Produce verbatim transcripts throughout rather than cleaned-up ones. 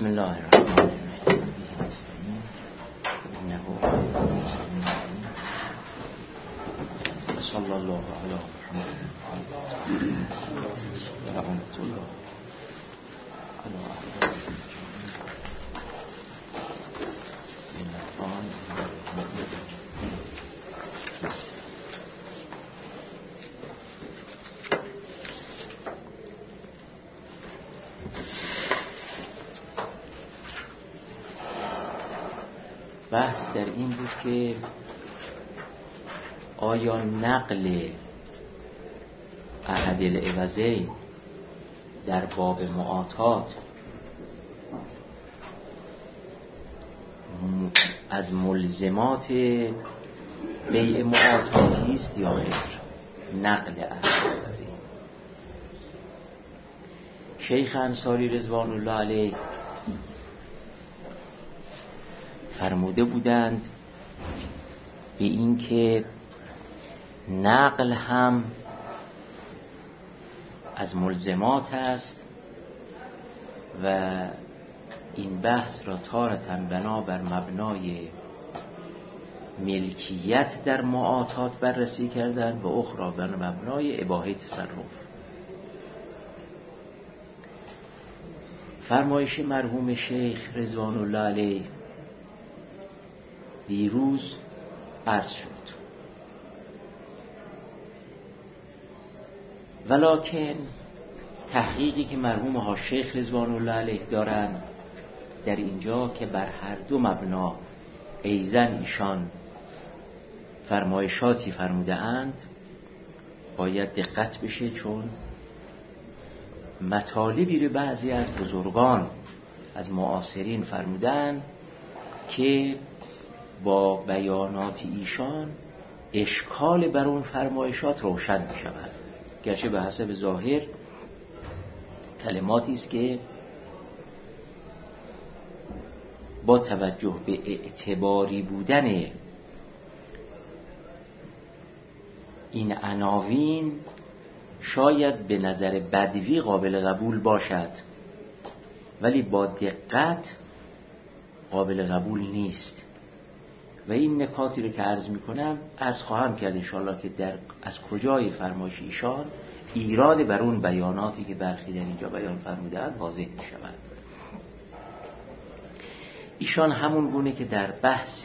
بسم الله الرحمن الرحیم. نستعین انه هو السمیع العلیم. صلی الله علی محمد و رحمت الله علی احباب ملتان بحث در این بود که آیا نقل احد العوضین در باب معاطات از ملزمات بیع معاطاتی است یا غیر؟ نقل احد العوضین. شیخ انصاری رضوان الله علیه فرموده بودند به این که نقل هم از ملزمات است و این بحث را تارةً بنا بر مبنای ملکیت در معاطات بررسی کردند و اخرى بر مبنای اباحه تصرف. فرمایش مرحوم شیخ رضوان الله علیه دیروز عرض شد، ولکن تحقیقی که مرحوم ها شیخ رضوان الله علیه دارند در اینجا که بر هر دو مبنا ایزن ایشان فرمایشاتی فرموده اند باید دقت بشه، چون مطالبی رو بعضی از بزرگان از معاصرین فرمودن که با بیانات ایشان اشکال بر اون فرمایشات روشن می شود، گرچه به حسب ظاهر کلماتی است که با توجه به اعتباری بودن این عناوین شاید به نظر بدوی قابل قبول باشد، ولی با دقت قابل قبول نیست. و این نکاتی رو که عرض میکنم عرض خواهم کرد انشاءالله که در از کجای فرمایش ایشان ایراد بر اون بیاناتی که برخی در اینجا بیان فرمودند واضح می شود. ایشان همون گونه که در بحث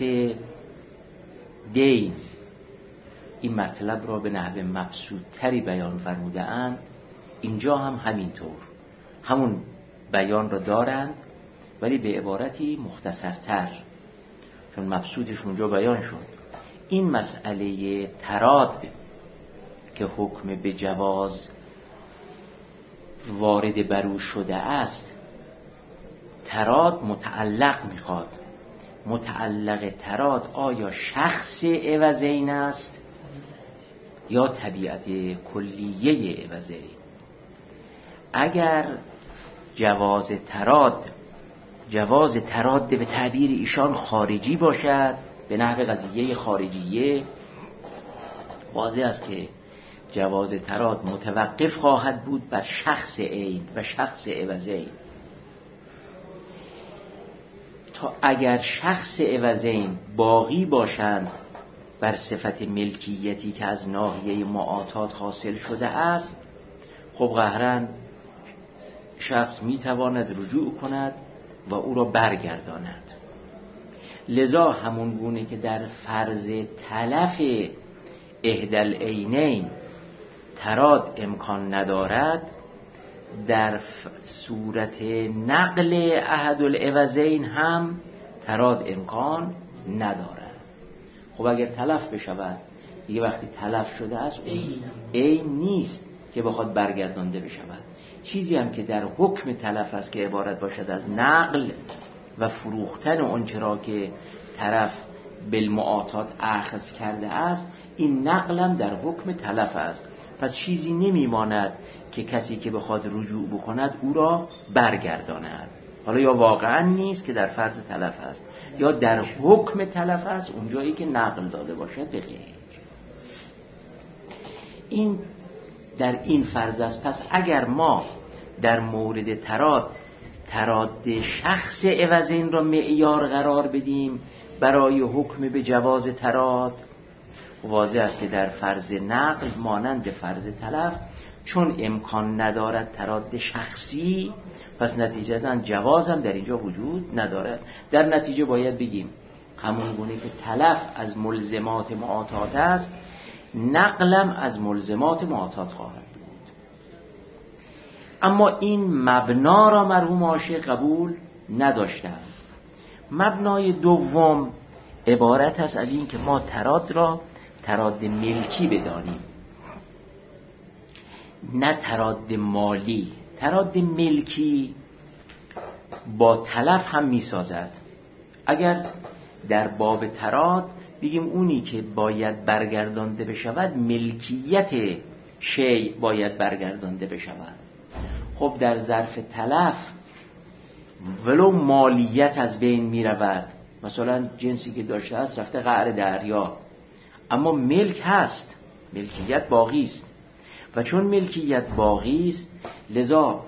دین این مطلب را به نحو مبسوط‌تری بیان فرموده اند، اینجا هم همینطور همون بیان را دارند ولی به عبارتی مختصرتر، چون مبسوطش اونجا بیان شد. این مسئله تراد که حکم به جواز وارد برو شده است، تراد متعلق میخواد. متعلق تراد آیا شخص عوضین است یا طبیعت کلیه عوضین؟ اگر جواز تراد جواز تراد به تعبیر ایشان خارجی باشد، به نحو قضیه خارجیه، واضح است که جواز تراد متوقف خواهد بود بر شخص عین و شخص عوضین. تا اگر شخص عوضین باقی باشند بر صفت ملکیتی که از ناحیه معاطات حاصل شده است، خب قهرن شخص میتواند رجوع کند و او را برگرداند. لذا همون گونه که در فرض تلف احدل عینین تراد امکان ندارد، در صورت نقل احد العوضین هم تراد امکان ندارد. خب اگر تلف بشود، دیگه وقتی تلف شده است اون عین نیست که بخواد برگردانده بشود. چیزی هم که در حکم تلف است که عبارت باشد از نقل و فروختن اون چرا که طرف بالمعاطات اخذ کرده است، این نقل هم در حکم تلف است. پس چیزی نمیماند که کسی که بخواد رجوع بکند او را برگرداند. حالا یا واقعا نیست که در فرض تلف است یا در حکم تلف است، اونجایی که نقل داده باشد به غیر. این در این فرض است. پس اگر ما در مورد تراد تراد شخص عوضین را معیار قرار بدیم برای حکم به جواز تراد، واضح است که در فرض نقل مانند فرض تلف چون امکان ندارد تراد شخصی، پس نتیجتاً جواز هم در اینجا وجود ندارد. در نتیجه باید بگیم همون گونه که تلف از ملزمات معاطات است، نقلم از ملزمات معاطات خواهد بود. اما این مبنا را مرحوم عاشق قبول نداشتند. مبنای دوم عبارت است از این که ما تراد را تراد ملکی بدانیم، نه تراد مالی. تراد ملکی با تلف هم می سازد. اگر در باب تراد بگیم اونی که باید برگردانده بشود ملکیت شیء باید برگردانده بشود، خب در ظرف تلف ولو مالیت از بین می رود، مثلا جنسی که داشته است رفته قعر دریا، اما ملک هست، ملکیت باقی است. و چون ملکیت باقی است لذا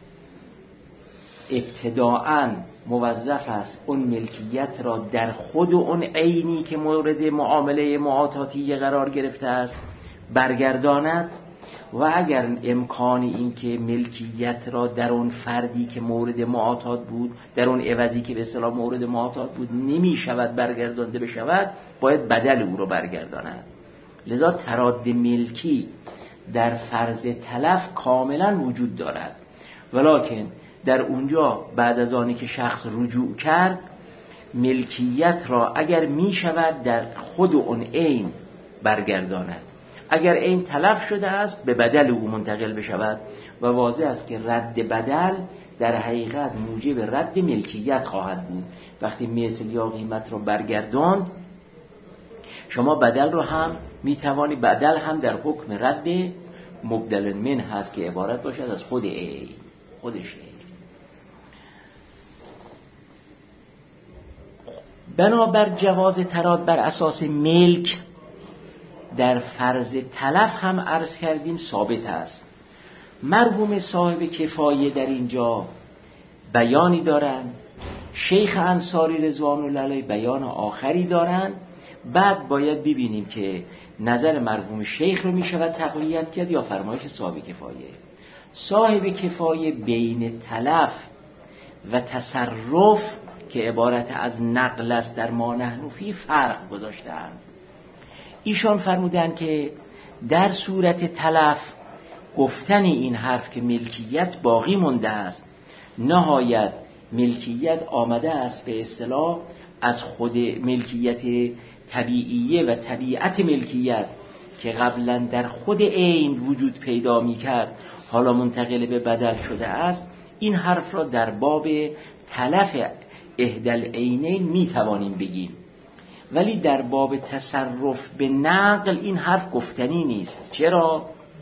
ابتداءً موظف است اون ملکیت را در خود اون عینی که مورد معامله معاطاتی قرار گرفته است برگرداند، و اگر امکان این که ملکیت را در اون فردی که مورد معاطات بود، در اون عوضی که به اصطلاح مورد معاطات بود نمی شود برگردانده بشود، باید بدل او را برگرداند. لذا تراد ملکی در فرض تلف کاملا وجود دارد، ولکن در اونجا بعد از آنی که شخص رجوع کرد ملکیت را اگر می شود در خود اون عین برگرداند، اگر عین تلف شده است به بدل او منتقل بشود، و واضح است که رد بدل در حقیقت موجب رد ملکیت خواهد بود. وقتی مثل یا قیمت را برگرداند شما بدل رو هم می توانی، بدل هم در حکم رد مبدل من هست که عبارت باشد از خود ای خودش ای. بنابر جواز تراد بر اساس ملک در فرض تلف هم عرض کردیم ثابت است. مرحوم صاحب کفایه در اینجا بیانی دارند، شیخ انصاری رضوان الله علیه بیان آخری دارند. بعد باید ببینیم که نظر مرحوم شیخ رو می شود تقویت کرد یا فرمایش صاحب کفایه. صاحب کفایه بین تلف و تصرف که عبارت از نقل است در ما نحن فی فرق گذاشتند. ایشان فرمودند که در صورت تلف گفتن این حرف که ملکیت باقی مونده است، نهایت ملکیت آمده است به اصطلاح از خود ملکیت طبیعیه و طبیعت ملکیت که قبلا در خود عین وجود پیدا می کرد حالا منتقل به بدل شده است، این حرف را در باب تلف احدل عینین می توانیم بگیم. ولی در باب تصرف به نقل این حرف گفتنی نیست. چرا؟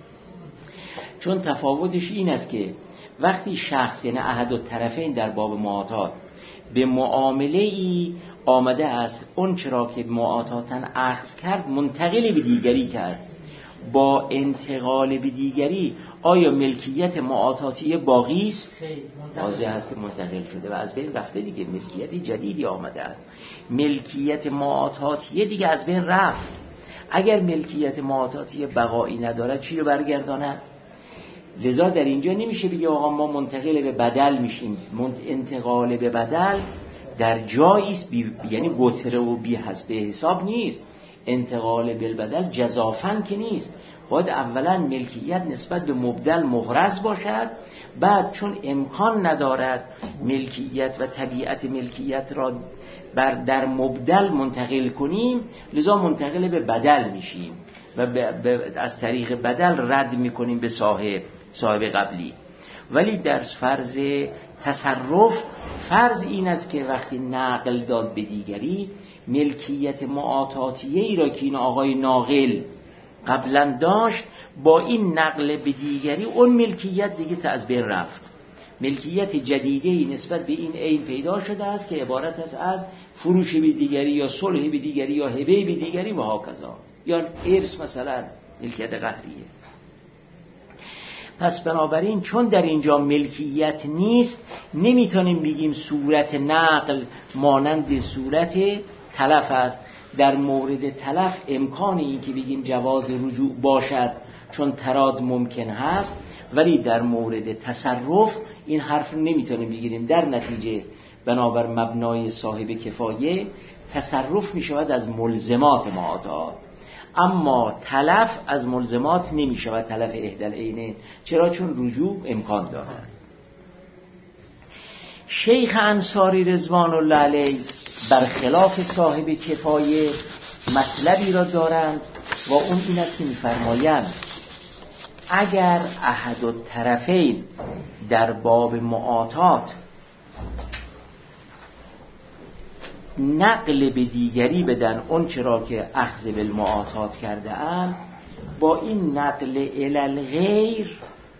چون تفاوتش این است که وقتی شخص یعنی احد الطرفین در باب معاطات به معامله ای آمده است، اون چرا که معاطاتن اخذ کرد منتقل به دیگری کرد، با انتقال به دیگری آیا ملکیت معاطاتی باقی است؟ واضح است که منتقل شده و از بین رفته دیگه، ملکیت جدیدی آمده است. ملکیت معاطاتی دیگه از بین رفت. اگر ملکیت معاطاتی بقایی ندارد چی رو برگرداند؟ لذا در اینجا نمیشه بگه آقا ما منتقل به بدل میشیم. انتقال به بدل در جایی است، یعنی گتره و بی حسب حساب نیست. انتقال به بدل جزافن که نیست. باید اولا ملکیت نسبت به مبدل مغرض باشد، بعد چون امکان ندارد ملکیت و طبیعت ملکیت را بر در مبدل منتقل کنیم، لذا منتقل به بدل میشیم و ب... ب... از طریق بدل رد میکنیم به صاحب صاحب قبلی. ولی در فرض تصرف فرض این است که وقتی نقل داد به دیگری، ملکیت معاطاتیه ای را که این آقای ناقل قبلا داشت با این نقل به دیگری اون ملکیت دیگه از بین رفت. ملکیت جدیدی نسبت به این عین پیدا شده است که عبارت است از فروش به دیگری یا صلح به دیگری یا هبه به دیگری و هاکذا، یا ارث مثلا ملکیت قهریه. پس بنابراین چون در اینجا ملکیت نیست، نمیتونیم بگیم صورت نقل مانند صورت تلف است. در مورد تلف امکان این که بگیم جواز رجوع باشد چون تراد ممکن هست، ولی در مورد تصرف این حرف نمیتونیم بگیریم. در نتیجه بنابر مبنای صاحب کفایه تصرف میشود از ملزمات معاطات، اما تلف از ملزمات نمیشود، تلف احدل عینین. چرا؟ چون رجوع امکان دارد. شیخ انصاری رضوان الله علیه برخلاف صاحب کفایه مطلبی را دارند و اون این است که می‌فرمایند اگر احد الطرفین در باب معاطات نقل به دیگری بدن اون چرا که اخذ بالمعاطات کرده اند، با این نقل الی الغیر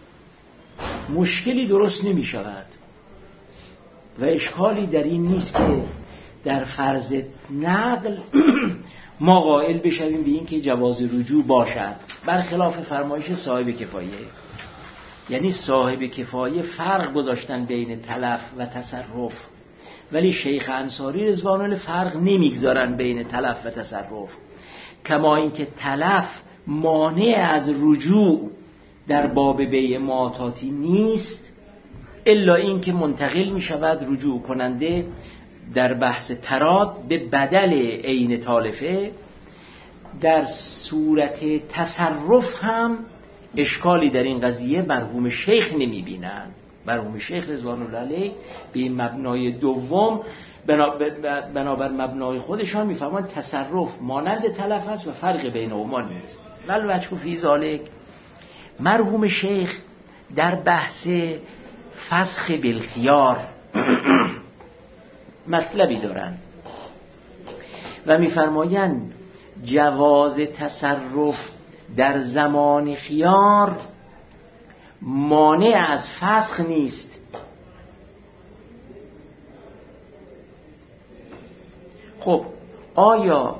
مشکلی درست نمی شود و اشکالی در این نیست که در فرض نقل ما قائل بشویم به این که جواز رجوع باشد، برخلاف فرمایش صاحب کفایه. یعنی صاحب کفایه فرق گذاشتن بین تلف و تصرف، ولی شیخ انصاری رضوان الله فرق نمیگذارن بین تلف و تصرف. کما اینکه تلف مانع از رجوع در باب بیع معاطاتی نیست، الا این که منتقل می شود رجوع کننده در بحث تراد به بدل عین تالفه. در صورت تصرف هم اشکالی در این قضیه مرحوم شیخ نمی بینن. مرحوم شیخ رضوان الله علیه به مبنای دوم بنابر مبنای خودشان میفهمند تصرف مانند تلف است و فرق بینهما نیست. ولی وجه فی ذالک مرحوم شیخ در بحث فسخ بالخیار مطلبی دارند و میفرمایند جواز تصرف در زمان خیار مانع از فسخ نیست. خب آیا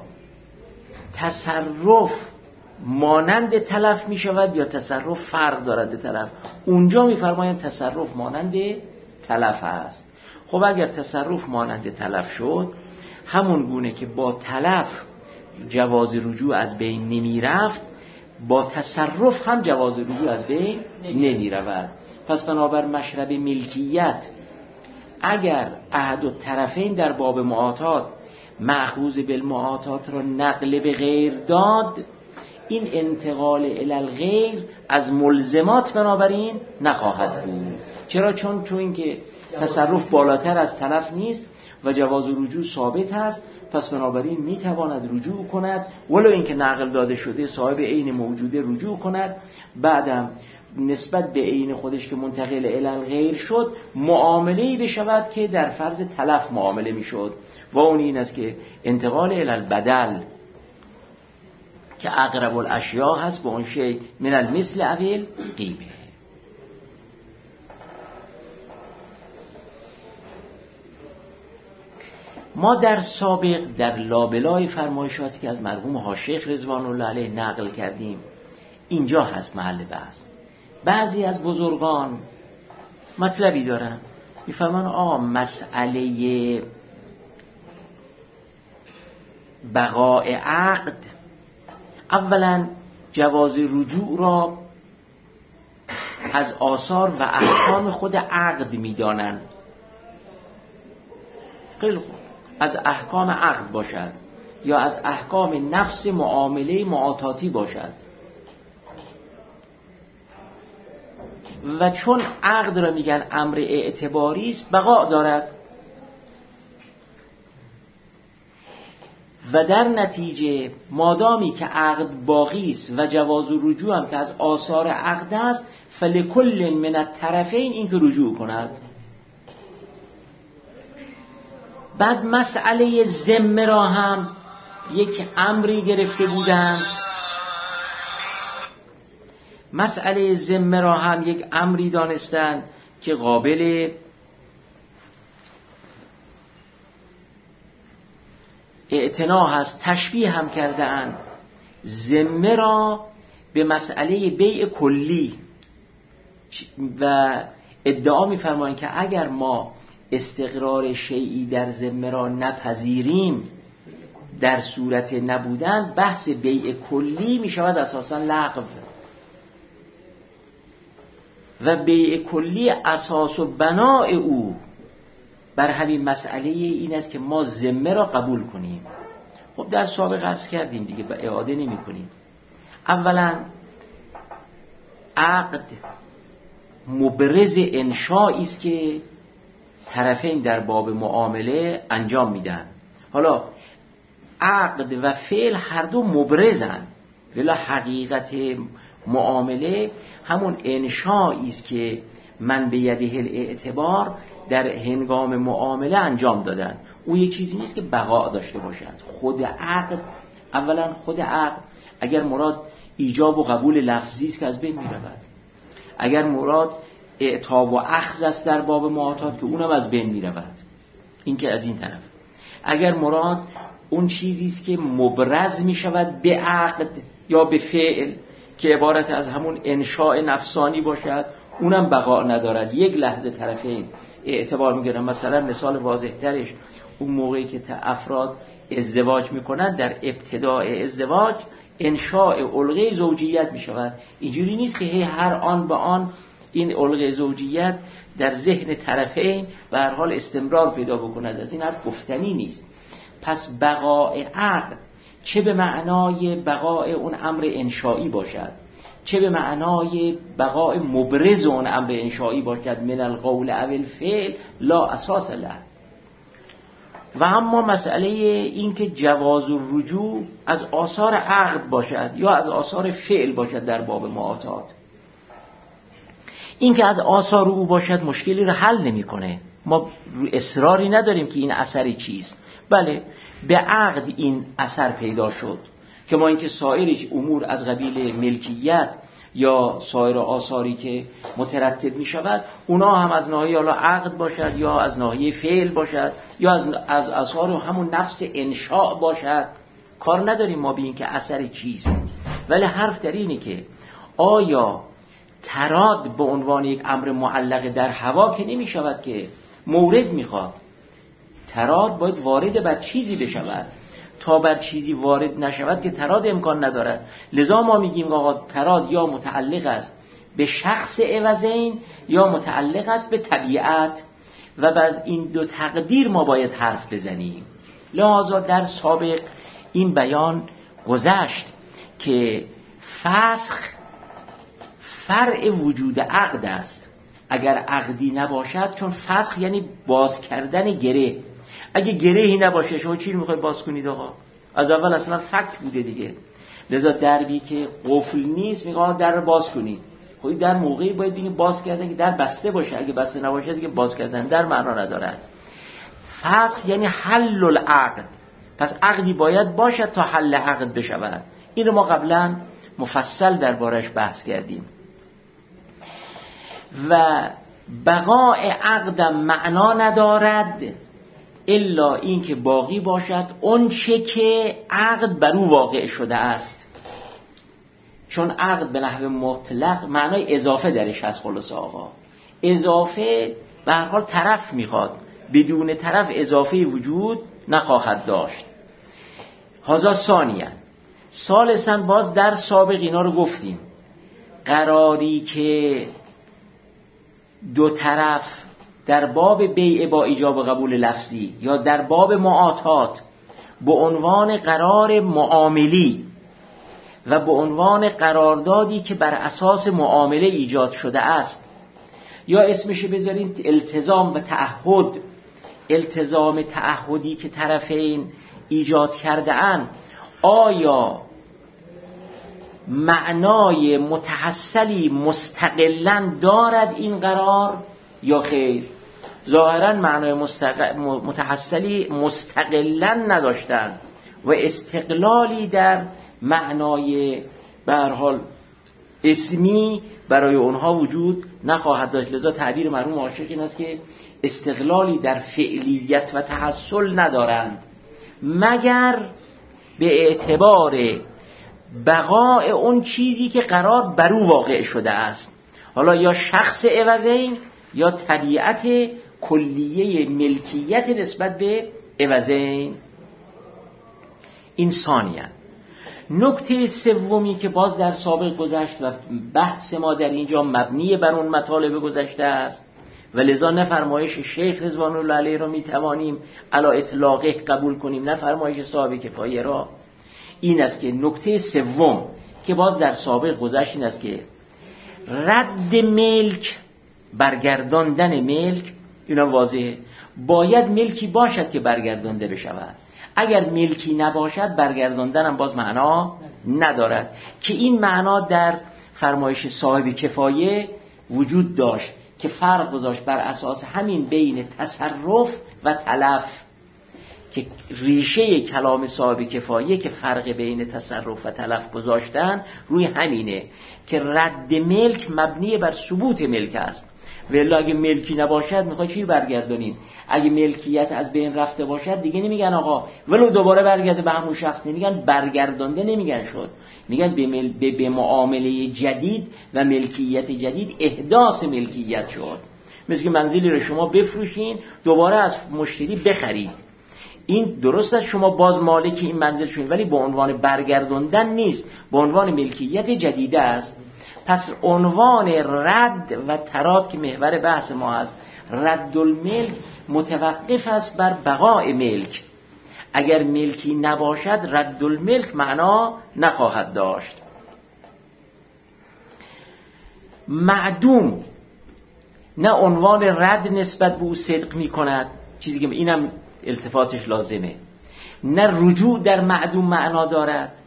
تصرف مانند تلف می شود یا تصرف فرق دارد به تلف؟ اونجا می فرمایند تصرف مانند تلف است. خب اگر تصرف مانند تلف شد، همون گونه که با تلف جواز رجوع از بین نمی رفت، با تصرف هم جواز رجوع از بین نمی رود. پس بنابر مشرب ملکیت اگر احد الطرفین در باب معاطات مأخوذ بالمعاطات را نقل به غیر داد، این انتقال الی الغیر از ملزمات بنابراین نخواهد بود. چرا؟ چون چون اینکه تصرف بالاتر از تلف نیست و جواز رجوع ثابت است، پس بنابراین میتواند رجوع کند، ولو اینکه نقل داده شده صاحب عین موجوده رجوع کند. بعدم نسبت به عین خودش که منتقل الی الغیر شد، معامله‌ای بشود که در فرض تلف معامله میشد و اون این است که انتقال الی البدل که اقرب الاشیاء هست به اون شی من المثل اویل قیمه. ما در سابق در لابلای فرمایشاتی که از مرحوم حاشیخ رضوان الله علیه نقل کردیم، اینجا هست محل بحث. بعضی از بزرگان مطلبی دارن، میفهمن آه مسئله بقاء عقد، اولا جواز رجوع را از آثار و احکام خود عقد میدانند. خیلی خوب، از احکام عقد باشد یا از احکام نفس معامله معاطاتی باشد، و چون عقد را میگن امر اعتباری است بقا دارد و در نتیجه مادامی که عقد باقی است و جواز رجوع هم که از آثار عقد است، فلکل من الطرفین این که رجوع کند. بعد مسئله ذمه را هم یک امری گرفته بودند، مسئله ذمه را هم یک امری دانستند که قابل اعتنا هست. تشبیه هم کرده اند ذمه را به مسئله بیع کلی. و ادعا می‌فرمایند که اگر ما استقرار شیئی در ذمه را نپذیریم در صورت نبودن، بحث بیع کلی می‌شود اساساً لغو و بیع کلی اساس و بناء او بر همین مسئله این است که ما ذمه را قبول کنیم. خب در سابق عرض کردیم دیگه، به اعاده نمی کنیم. اولا عقد مبرز انشایی است که طرفین در باب معامله انجام میدن. حالا عقد و فعل هر دو مبرزن، ولی حقیقت معامله همون انشایی است که من به یده الاعتبار در هنگام معامله انجام دادن. او یه چیزی نیست که بقا داشته باشد. خود عقد، اولا خود عقد اگر مراد ایجاب و قبول لفظی است که از بین می رود، اگر مراد اعطا و اخذ است در باب معاطات که اونم از بین می رود، این که از این طرف. اگر مراد اون چیزی است که مبرز می شود به عقد یا به فعل که عبارت از همون انشاء نفسانی باشد، اونم بقا ندارد. یک لحظه طرفین اعتبار میگیرن. مثلا مثال واضح ترش اون موقعی که افراد ازدواج میکنن، در ابتداء ازدواج انشاء علقه زوجیت میشود. اینجوری نیست که هی هر آن به آن این علقه زوجیت در ذهن طرفین به هر حال استمرار پیدا بکند. از این حرف گفتنی نیست. پس بقاء عقد چه به معنای بقاء اون امر انشایی باشد، چه به معنای بقاء مبرز اون امر انشایی باشد، من القول او الفعل لا اساس له. و اما مسئله این که جواز الرجوع از آثار عقد باشد یا از آثار فعل باشد در باب معاطات، این که از آثار او باشد مشکلی رو حل نمی‌کنه. ما اصراری نداریم که این اثری چیست. بله به عقد این اثر پیدا شد که ما اینکه سایر امور از قبیل ملکیت یا سایر آثاری که مترتب می شود اونا هم از ناحیه حالا عقد باشد یا از ناحیه فعل باشد یا از از آثار همون نفس انشاء باشد، کار نداریم ما به این که اثر چیست. ولی حرف در اینه که آیا تراد به عنوان یک امر معلق در هوا که نمی شود، که مورد می خواد. تراد باید وارد بر چیزی بشود. تا بر چیزی وارد نشود که تراد امکان ندارد. لذا ما میگیم آقا تراد یا متعلق است به شخص عوضین یا متعلق است به طبیعت، و باز این دو تقدیر ما باید حرف بزنیم. لذا در سابق این بیان گذشت که فسخ فرع وجود عقد است. اگر عقدی نباشد، چون فسخ یعنی باز کردن گره، اگه گرهی نباشه شما چی رو میخواید باز کنید آقا؟ از اول اصلا فک بوده دیگه. لذا دربی که قفل نیست میگه آقا در رو باز کنید. خب در موقعی باید دیگه باز کردن که در بسته باشه، اگه بسته نباشه دیگه باز کردن در معنا ندارد. فسخ یعنی حل العقد، پس عقدی باید باشد تا حل عقد بشود. این رو ما قبلا مفصل دربارش بحث کردیم. و بقاء عقدم معنا ندارد الا این که باقی باشد اون چه که عقد بر او واقع شده است. چون عقد به نحو مطلق معنای اضافه درش هست. خلاص آقا اضافه به هر حال طرف میخواد، بدون طرف اضافه وجود نخواهد داشت. هذا ثانیاً. ثالثاً باز در سابق اینا رو گفتیم، قراری که دو طرف در باب بیع با ایجاب قبول لفظی یا در باب معاطات به عنوان قرار معاملی و به عنوان قراردادی که بر اساس معامله ایجاد شده است، یا اسمش بذارین التزام و تعهد، التزام تعهدی که طرفین ایجاد کرده اند، آیا معنای متحصلی مستقلاً دارد این قرار یا خیر؟ ظاهراً معنای مستقل متحصلی مستقلاً نداشتن و استقلالی در معنای به هر حال اسمی برای اونها وجود نخواهد داشت. لذا تعبیر مرحوم عاشق این است که استقلالی در فعلیت و تحصل ندارند مگر به اعتبار بقاء اون چیزی که قرار بر او واقع شده است. حالا یا شخص عوضین یا طبیعت کلیه ملکیت نسبت به عوضین. این ثانیاً. نکته سومی که باز در سابق گذشت و بحث ما در اینجا مبنی بر اون مطالب گذشته است و لذا نه فرمایش شیخ رضوان الله علیه را میتوانیم علی اطلاقه قبول کنیم نه فرمایش صاحب کفایه را، این است که نکته سوم که باز در سابق گذشت این است که رد ملک، برگرداندن ملک، اینا واضحه، باید ملکی باشد که برگردانده بشود. اگر ملکی نباشد برگرداندن هم باز معنا ندارد، که این معنا در فرمایش صاحب کفایه وجود داشت که فرق گذاشت بر اساس همین بین تصرف و تلف، که ریشه کلام صاحب کفایه که فرق بین تصرف و تلف گذاشتن روی همینه که رد ملک مبنی بر ثبوت ملک است. ولی اگه ملکی نباشد میخوای چی برگردانیم؟ اگه ملکیت از بین رفته باشد دیگه نمیگن آقا ولو دوباره برگرده به همون شخص، نمیگن برگردانده، نمیگن شد، میگن به, مل... به... به معامله جدید و ملکیت جدید احداث ملکیت شد. مثل که منزلی رو شما بفروشین دوباره از مشتری بخرید، این درست است شما باز مالک این منزل شدید ولی به عنوان برگرداندن نیست، به عنوان ملکیت جدیده است. پس عنوان رد و تراد که محور بحث ما است، رد الملک متوقف است بر بقاء ملک. اگر ملکی نباشد رد الملک معنا نخواهد داشت. معدوم نه عنوان رد نسبت به او صدق می کند، چیزی که اینم التفاتش لازمه، نه رجوع در معدوم معنا دارد.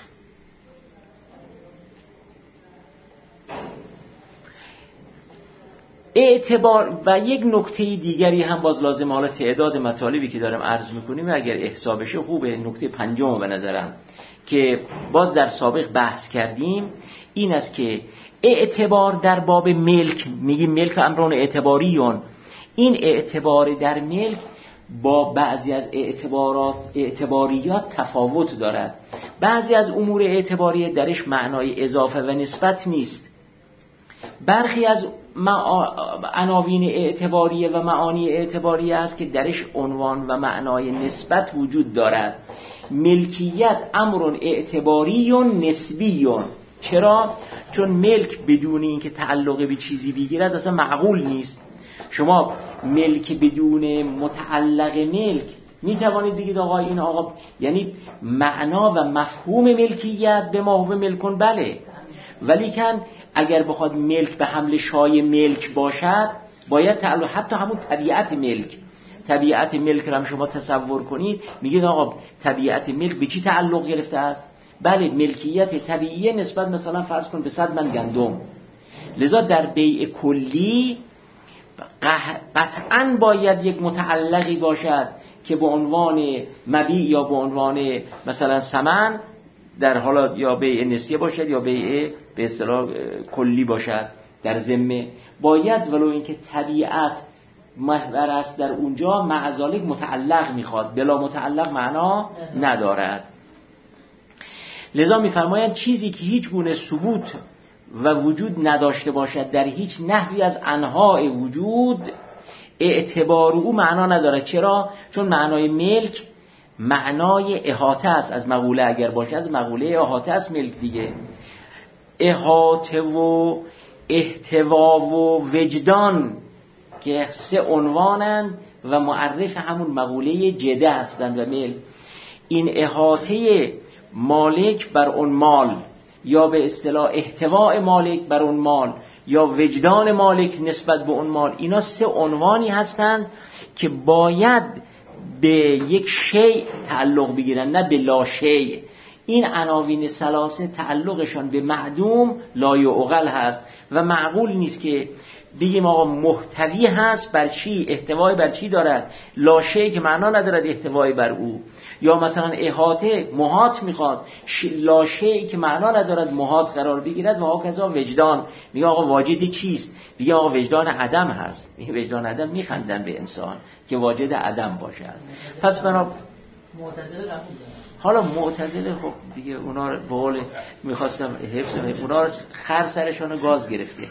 اعتبار و یک نکته دیگری هم باز لازم، حالا تعداد مطالبی که دارم عرض میکنیم اگر احسا بشه خوبه. نکته پنجم به نظرم که باز در سابق بحث کردیم این است که اعتبار در باب ملک، میگیم ملک امرون اعتباریون، این اعتبار در ملک با بعضی از اعتبارات اعتباریات تفاوت دارد. بعضی از امور اعتباریه درش معنای اضافه و نسبت نیست، برخی از عناوین اعتباریه و معانی اعتباریه است که درش عنوان و معنای نسبت وجود دارد. ملکیت امرون اعتباریون نسبیون. چرا؟ چون ملک بدون اینکه تعلق به چیزی بگیرد اصلا معقول نیست. شما ملک بدون متعلق ملک می توانید بگید آقا این آقا یعنی معنا و مفهوم ملکیت به ما هو ملکون، بله، ولی کن اگر بخواد ملک به حمل شای ملک باشد باید تعلق، حتی همون طبیعت ملک، طبیعت ملک رو هم شما تصور کنید، میگید آقا طبیعت ملک به چی تعلق گرفته است؟ بله ملکیت طبیعیه نسبت مثلا فرض کن به صد من گندم. لذا در بیع کلی قطعاً باید یک متعلقی باشد که به عنوان مبیع یا به عنوان مثلا ثمن در حالا یا بیع نسیه باشد یا بیع به اصطلاح کلی باشد در ذمه، باید ولو اینکه طبیعت محور است در اونجا معذالک متعلق میخواد، بلا متعلق معنا ندارد. لذا میفرمایند چیزی که هیچ گونه ثبوت و وجود نداشته باشد در هیچ نحوی از انواع وجود، اعتبار او معنا ندارد. چرا؟ چون معنای ملک معنای احاطه است، از مقوله اگر باشد مقوله احاطه است ملک دیگه. احاطه و احتوا و وجدان که سه عنوانند و معرف همون مقوله جده هستند و ملک. این احاطه مالک بر اون مال یا به اصطلاح احتواء مالک بر اون مال یا وجدان مالک نسبت به اون مال، اینا سه عنوانی هستند که باید به یک شیء تعلق بگیرن نه به لا شیء. این عناوین ثلاثه تعلقشان به معدوم لا یعقل هست و معقول نیست که بگیم آقا محتوی هست بر چی، احتوای بر چی دارد، لا شیء که معنا ندارد احتوای بر او، یا مثلا احاطه محاط میخواد، لا شیء که معنا ندارد محاط قرار بگیرد. و هاکذا وجدان، میگه آقا واجد چیست، میگه آقا وجدان عدم هست، میگه وجدان عدم، میخندن به انسان که واجد عدم باشد. پس بنا معتزله قبول دارن. حالا معتزله خب دیگه اونا رو به قول میخواستم حفظ کنم، اونا رو خر سرشان رو گاز گرفته.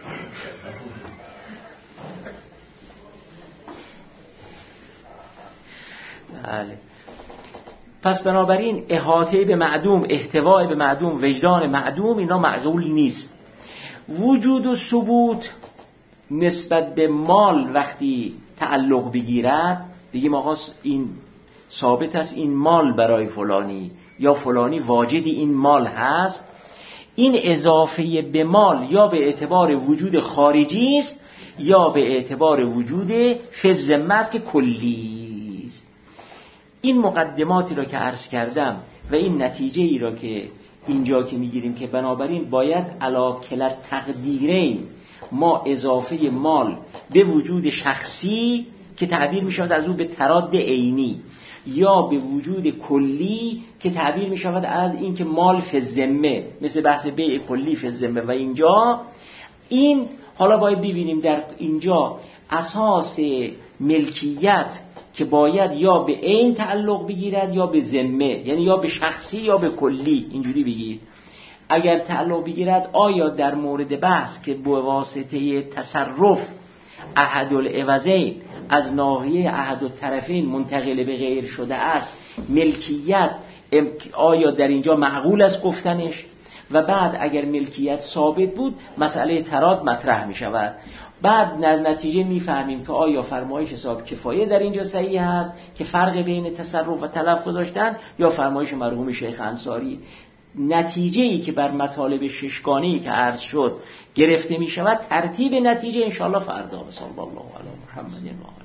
بله. پس بنابراین احاطه به معدوم، احتواء به معدوم، وجدان معدوم، اینا معقول نیست. وجود و ثبوت نسبت به مال وقتی تعلق بگیرد، بگیم آقا این ثابت است این مال برای فلانی یا فلانی واجد این مال هست، این اضافه به مال یا به اعتبار وجود خارجی است یا به اعتبار وجود فی الذمه است که کلی است. این مقدماتی را که عرض کردم و این نتیجه ای را که اینجا که میگیریم که بنابراین باید علی کلا تقدیرین ما اضافه مال به وجود شخصی که تعبیر می شود از او به تراد عینی یا به وجود کلی که تعبیر می شود از این که مال فی الذمه، مثل بحث بیع کلی فی الذمه. و اینجا این حالا باید ببینیم در اینجا اساس ملکیت که باید یا به عین تعلق بگیرد یا به ذمه، یعنی یا به شخصی یا به کلی، اینجوری بگید. اگر تعلق بگیرد آیا در مورد بحث که به واسطه تصرف احد العوضین از ناحیه احد الطرفین منتقل به غیر شده است، ملکیت آیا در اینجا معقول است گفتنش؟ و بعد اگر ملکیت ثابت بود مسئله تراد مطرح می شود. بعد در نتیجه میفهمیم که آیا فرمایش حساب کفایه در اینجا صحیح است که فرق بین تصرف و تلف گذاشتن یا فرمایش مرحوم شیخ انصاری. نتیجه ای که بر مطالب ششگانه‌ای که عرض شد گرفته می شود، ترتیب نتیجه انشاءالله فردا. صلی الله علی محمد و